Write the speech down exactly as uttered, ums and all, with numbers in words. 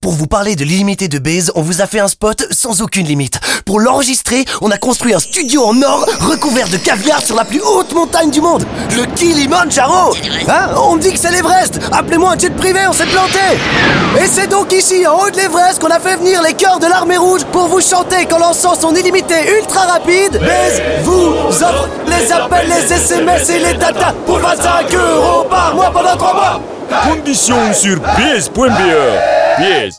Pour vous parler de l'illimité de Baze, on vous a fait un spot sans aucune limite. Pour l'enregistrer, on a construit un studio en or recouvert de caviar sur la plus haute montagne du monde, le Kilimanjaro. Hein? On me dit que c'est l'Everest. Appelez-moi un jet privé, on s'est planté. Et c'est donc ici, en haut de l'Everest, qu'on a fait venir les chœurs de l'armée rouge pour vous chanter qu'en lançant son illimité ultra rapide, Baze vous offre les appels, les S M S et les data pour vingt-cinq euros par mois pendant trois mois. Conditions sur baze point b e. Baze,